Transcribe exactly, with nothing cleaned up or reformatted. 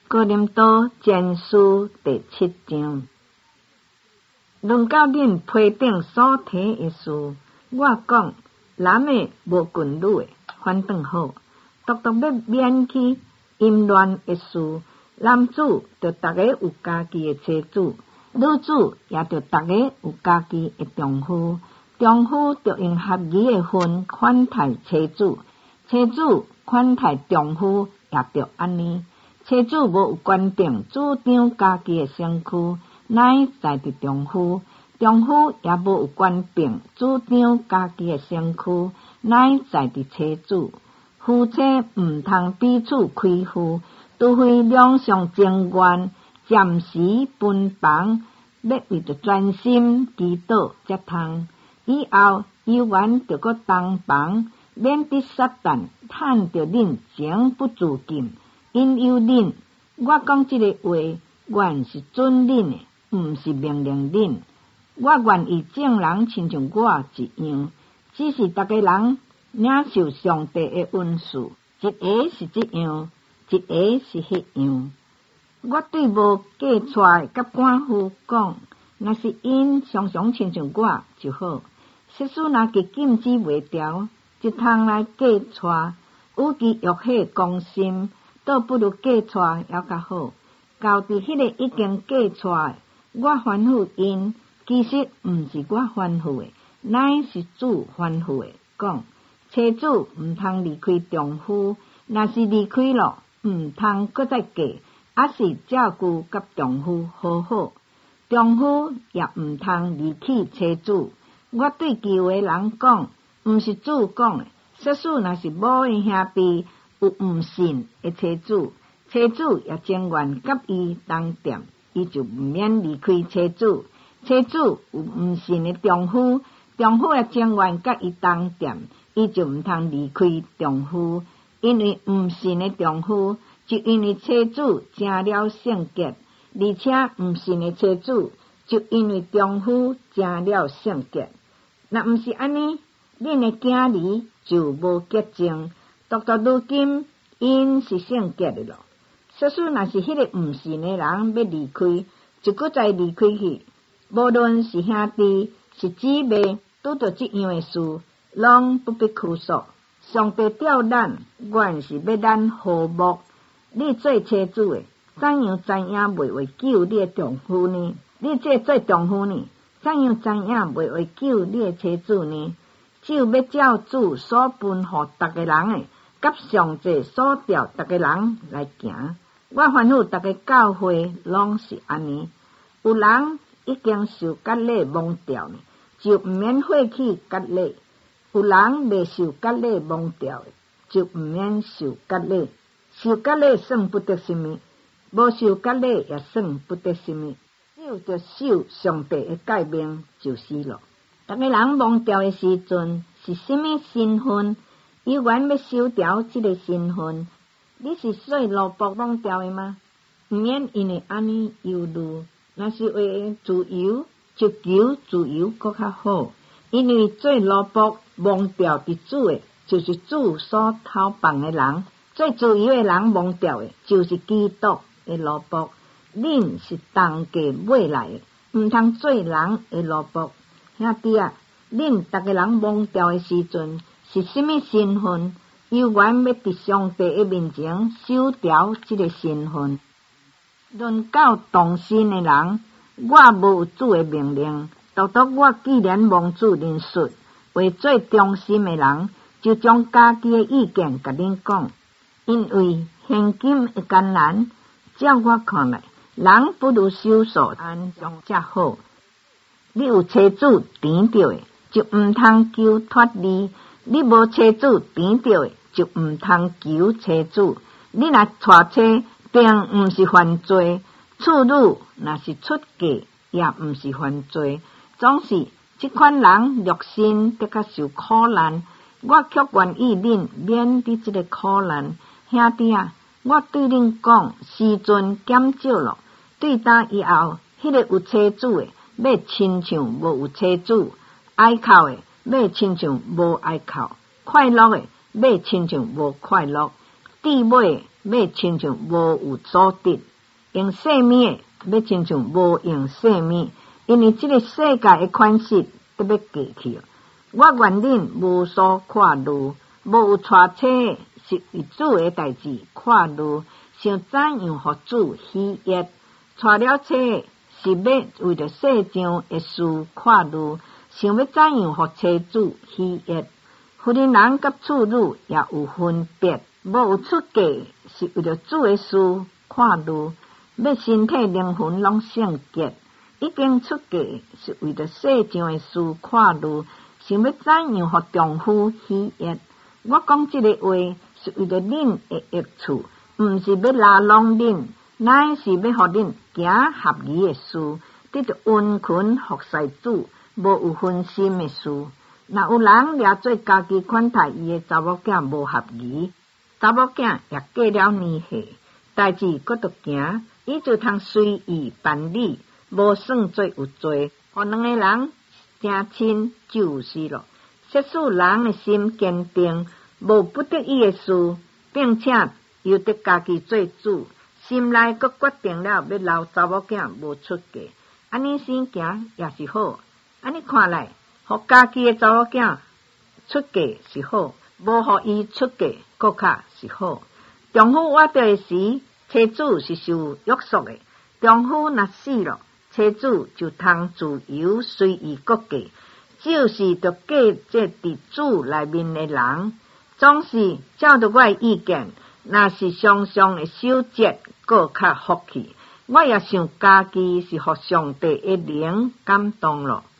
哥林多前書第七章，論到恁批頂所提的事，我講男的無近女的，反倒好，獨獨要免去淫亂的事。男子就逐個有家己的妻子，女子也就逐個有家己的丈夫。丈夫就用合宜的分款待妻子，妻子款待丈夫也就安尼。妻子無有權定主張家己的身軀，乃在佇丈夫；丈夫也無有權定主張家己的身軀，乃在佇妻子。夫妻毋通彼此虧負，除非兩相情願，暫時分房，要為着專心祈禱才通。以後有緣就閣同房，免得撒旦趁着恁情不自禁，引誘恁。我講這個話，原是准恁的，毋是命令恁。我願意眾人親像我一樣，只是逐個人領受上帝的恩賜，一個是這樣，一個是迄樣。我對無嫁出甲寡婦講，若是因常常親像我就好。即使若佮禁止袂牢，一通來嫁出，有其欲火攻心，倒不如嫁出猶較好。到佇迄個已經嫁出的，我吩咐因，其實毋是我吩咐的，乃是主吩咐的。講妻子毋通離開丈夫，若是離開了，毋通閣再嫁，還是照顧甲丈夫好好。丈夫也毋通離棄妻子。我對其餘人講，毋是主講的。即使若是某的兄弟有毋信的妻子，妻子也情願甲伊同店，伊就毋免離開妻子。妻子有毋信的丈夫，丈夫也情願甲伊同店，伊就毋通離開丈夫。因為毋信的丈夫，就因為妻子成了聖潔，而且毋信的妻子，就因為丈夫成了聖潔。若毋是安尼，恁的囝兒就無潔淨，獨獨如今因是聖潔的咯。即使若是迄個毋信的人要離開，就閣再離開去。無論是兄弟是姊妹，拄着這樣的事，攏不必拘束。上帝召咱，原是要咱和睦。你做妻子的，怎樣知影袂會救你的丈夫呢？你這做丈夫呢？怎樣知影袂會救你的妻子呢？只有要照主所分予逐個人的，甲上帝所調逐個人來行。我吩咐逐個教會攏是安尼。有人已經受割禮蒙掉呢，就毋免廢棄割禮；有人未受割禮蒙掉的，就毋免受割禮。受割禮算不得什麼，無受割禮也算不得什麼。就着守上帝的誡命就是咯。逐個人蒙掉的時陣是什麼身份？有緣要守掉這個身份，你是做奴僕蒙掉的嗎？毋免因為安尼憂慮。若是為自由，就求自由閣較好。因為做奴僕蒙掉佇主的，就是主所討放的人；做自由的人蒙掉的，就是基督的奴僕。恁是同價買來的，毋通做人的奴僕。兄弟啊，恁逐個人蒙掉的時陣是什麼身份？有緣要佇上帝的面前守掉這個身份。論到同心的人，我無有主的命令，獨獨我既然蒙主認述，為做忠心的人，就將家己的意見甲恁講。因為現今的艱難，照我看來，人不如守所安上較好。你有妻子甜着的，就毋通求脫離；你無妻子甜着的，就毋通求妻子。你若娶妻，並毋是犯罪；處女若是出嫁，也毋是犯罪。總是這款人肉身得較受苦難，我卻願意恁免得這個苦難。兄弟啊，我對恁講，時陣減少了。對當以後，迄、那個有妻子的，要親像無有妻子；哀哭的，要親像無哀哭；快樂的，要親像無快樂；姊妹的， 要亲像无有所得，用性命的要亲像无用性命，因为这个世界的款式都要过去。我愿恁无所看虑，无有带车是为主的代志看虑，想怎样互主喜悦。带了车是要为着世上的事看虑，想要怎样互车主喜悦。夫人人甲处女也有分别，无有出嫁是为着主的事看虑，要身体灵魂拢圣洁。已经出嫁是为着世上的事看虑，想要怎样互丈夫喜悦。我讲这个话是为着恁的益处，毋是要拉拢恁，乃是要互恁行合宜的事，得着温群服侍主，无有分心的事。若有人掠做家己款待伊的查某囝无合宜，查某囝也过了年岁，代志搁着行，伊就通随意办理，无算做有罪，互两个人成亲就是了。设使人的心坚定，无不得已的事，并且由得家己做主，心内阁决定了要留查某囝无出嫁，安尼生行也是好。安尼看来，互家己的查某囝出嫁是好，无互伊出嫁搁较是好。丈夫活着的时，妻子是受约束的；丈夫若死了，妻子就通自由随意各嫁。就是着嫁这伫主内面的人，总是照着我的意见，若是常常的守节，搁较福气。我也想家己是互上帝的灵感动了。